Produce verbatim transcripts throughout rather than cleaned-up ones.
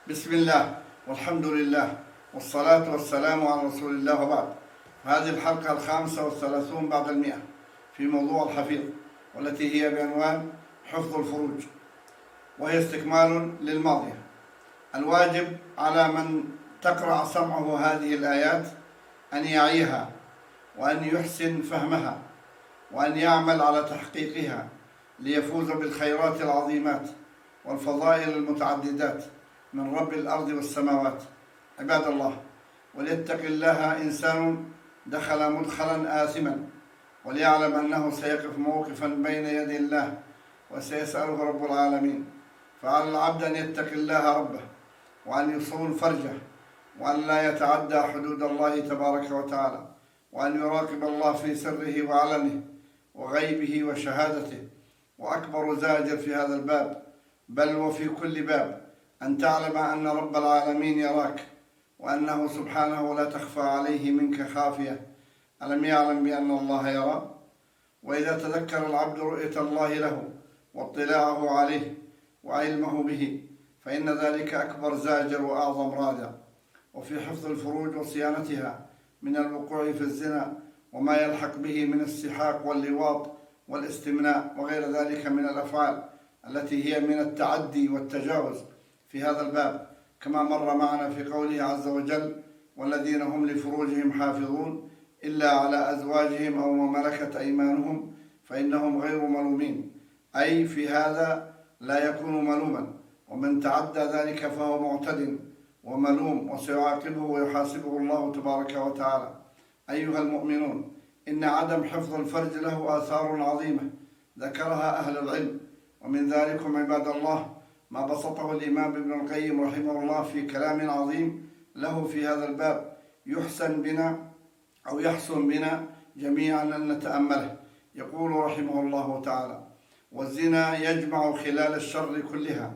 بسم الله والحمد لله والصلاة والسلام على رسول الله، وبعد. هذه الحلقة الخامسة والثلاثون بعد المئة في موضوع الحفيظ، والتي هي بعنوان حفظ الفروج، وهي استكمال للماضية. الواجب على من تقرأ سمعه هذه الآيات أن يعيها، وأن يحسن فهمها، وأن يعمل على تحقيقها ليفوز بالخيرات العظيمات والفضائل المتعددات من رب الأرض والسماوات. عباد الله، وليتق الله إنسان دخل مدخلا آثما، وليعلم أنه سيقف موقفا بين يدي الله وسيسأله رب العالمين. فعلى العبد أن يتق الله ربه، وأن يصون فرجه، وأن لا يتعدى حدود الله تبارك وتعالى، وأن يراقب الله في سره وعلنه وغيبه وشهادته. وأكبر زاجر في هذا الباب، بل وفي كل باب، أن تعلم أن رب العالمين يراك، وأنه سبحانه لا تخفى عليه منك خافية. ألم يعلم بأن الله يرى؟ وإذا تذكر العبد رؤية الله له واطلاعه عليه وعلمه به، فإن ذلك أكبر زاجر وأعظم رادع. وفي حفظ الفروج وصيانتها من الوقوع في الزنا وما يلحق به من السحاق واللواط والاستمناء وغير ذلك من الأفعال التي هي من التعدي والتجاوز في هذا الباب، كما مر معنا في قوله عز وجل: والذين هم لفروجهم حافظون إلا على أزواجهم أو ما ملكت أيمانهم فإنهم غير ملومين. أي في هذا لا يكون ملوما، ومن تعدى ذلك فهو معتد وملوم، وسيعاقبه ويحاسبه الله تبارك وتعالى. أيها المؤمنون، إن عدم حفظ الفرج له آثار عظيمة ذكرها أهل العلم، ومن ذلكم عباد الله ما بسطه الإمام ابن القيم رحمه الله في كلام عظيم له في هذا الباب، يحسن بنا أو يحسن بنا جميعا أن نتأمله. يقول رحمه الله تعالى: والزنا يجمع خلال الشر كلها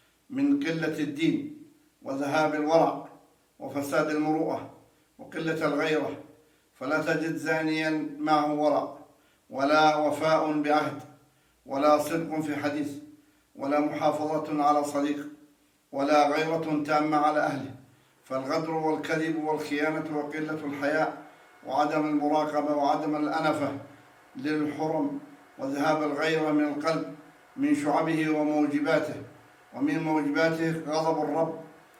من قلة الدين وذهاب الورع وفساد المروءة وقلة الغيرة، فلا تجد زانيا معه ورع، ولا وفاء بعهد، ولا صدق في حديث، ولا محافظة على صديق، ولا غيرة تامة على أهله. فالغدر والكذب والخيانة وقلة الحياء وعدم المراقبة وعدم الأنفة للحرم وذهاب الغيرة من القلب من شعبه وموجباته. ومن موجباته غضب الرب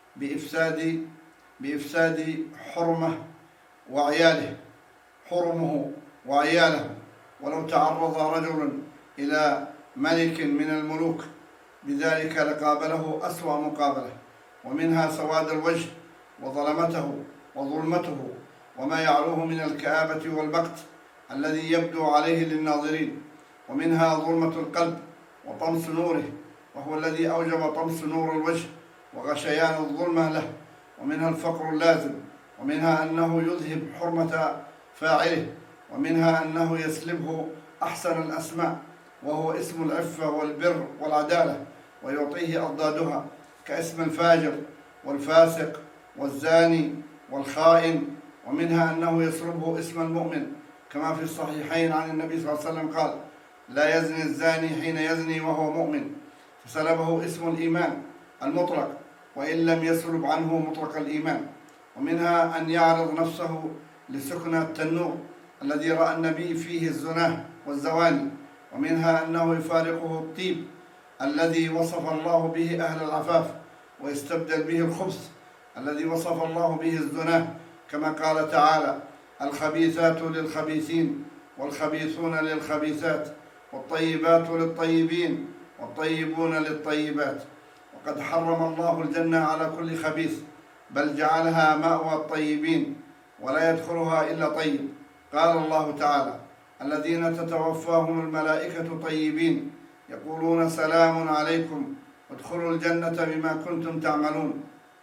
بإفساد بإفساد حرمه وعياله حرمه وعياله. ولو تعرض رجل إلى ملك من الملوك بذلك لقابله أسوأ مقابلة، ومنها سواد الوجه وظلمته وظلمته وما يعلوه من الكآبة والبقت الذي يبدو عليه للناظرين، ومنها ظلمة القلب وطمس نوره، وهو الذي أوجب طمس نور الوجه وغشيان الظلمة له، ومنها الفقر اللازم، ومنها أنه يذهب حرمة فاعله، ومنها أنه يسلبه أحسن الأسماء وهو اسم العفة والبر والعدالة، ويعطيه أضدادها كاسم الفاجر والفاسق والزاني والخائن. ومنها أنه يسلبه اسم المؤمن، كما في الصحيحين عن النبي صلى الله عليه وسلم قال: لا يزني الزاني حين يزني وهو مؤمن، فسلبه اسم الإيمان المطلق وإن لم يسلب عنه مطلق الإيمان. ومنها أن يعرض نفسه لسكن التنور الذي رأى النبي فيه الزناه والزواني. ومنها أنه يفارقه الطيب الذي وصف الله به أهل العفاف، ويستبدل به الخبث الذي وصف الله به الزناه، كما قال تعالى: الخبيثات للخبيثين والخبيثون للخبيثات والطيبات للطيبين والطيبون للطيبات. وقد حرم الله الجنة على كل خبيث، بل جعلها مأوى الطيبين ولا يدخلها إلا طيب. قال الله تعالى: الذين تتوفاهم الملائكة طيبين يقولون سلام عليكم ادخلوا الجنة بما كنتم تعملون.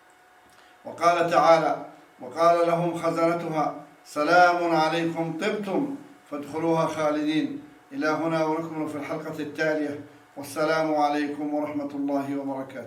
وقال تعالى: وقال لهم خزنتها سلام عليكم طبتم فادخلوها خالدين. إلى هنا ونكمل في الحلقة التالية، والسلام عليكم ورحمة الله وبركاته.